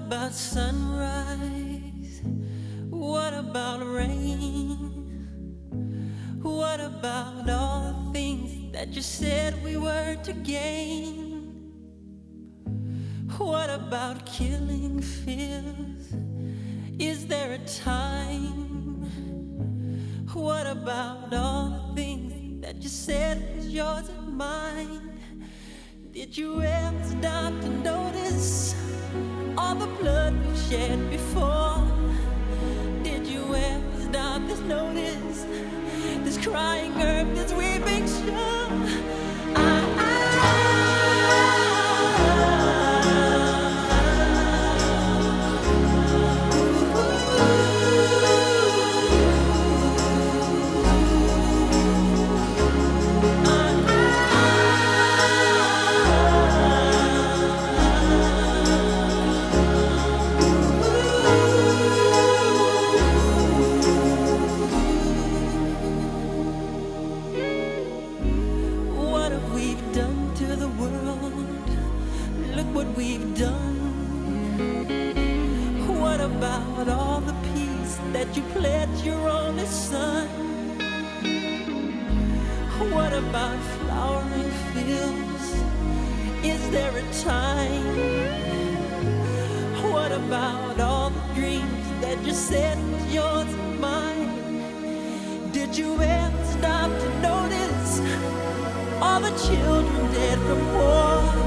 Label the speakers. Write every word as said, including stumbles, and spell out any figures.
Speaker 1: about sunrise? What about rain? What about all the things that you said we were to gain? What about killing fears? Is there a time? What about all the things that you said was yours and mine? Did you ever stop to notice all the blood we've shed before? Did you ever stop to notice this crying earth, this weeping shore? I, what we've done. What about all the peace that you pledged your only son? What about flowering fields? Is there a time? What about all the dreams that you said was yours and mine? Did you ever stop to notice all the children dead from war?